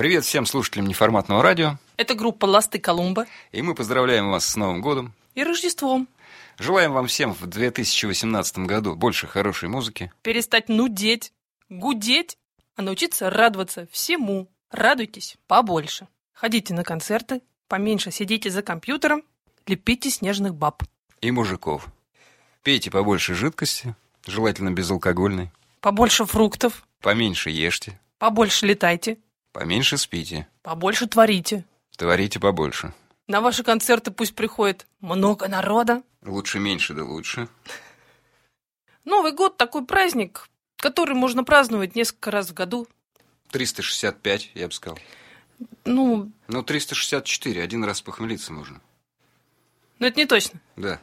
Привет всем слушателям неформатного радио. Это группа «Ласты Колумба». И мы поздравляем вас с Новым годом. И Рождеством. Желаем вам всем в 2018 году больше хорошей музыки. Перестать нудеть, гудеть, а научиться радоваться всему. Радуйтесь побольше. Ходите на концерты, поменьше сидите за компьютером, лепите снежных баб. И мужиков. Пейте побольше жидкости, желательно безалкогольной. Побольше фруктов. Поменьше ешьте. Побольше летайте. Поменьше спите. Побольше творите. Творите побольше. На ваши концерты пусть приходит много народа. Лучше меньше, да лучше. Новый год такой праздник, который можно праздновать несколько раз в году. 365, я бы сказал. 364, один раз похмелиться можно. Но это не точно. Да.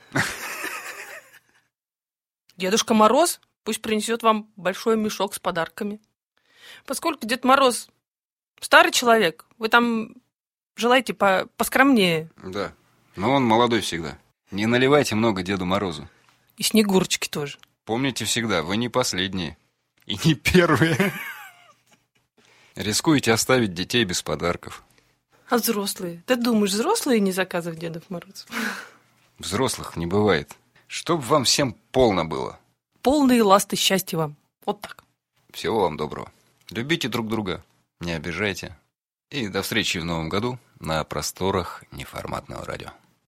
Дедушка Мороз пусть принесет вам большой мешок с подарками. Поскольку Дед Мороз старый человек, вы там желаете поскромнее. Да, но он молодой всегда. Не наливайте много Деду Морозу. И Снегурочки тоже. Помните всегда, вы не последние. И не первые. Рискуете оставить детей без подарков. А взрослые? Ты думаешь, взрослые не заказывают Дедов Морозов? Взрослых не бывает. Чтоб вам всем полно было. Полные ласты счастья вам. Вот так. Всего вам доброго. Любите друг друга, не обижайте. И до встречи в новом году на просторах неформатного радио.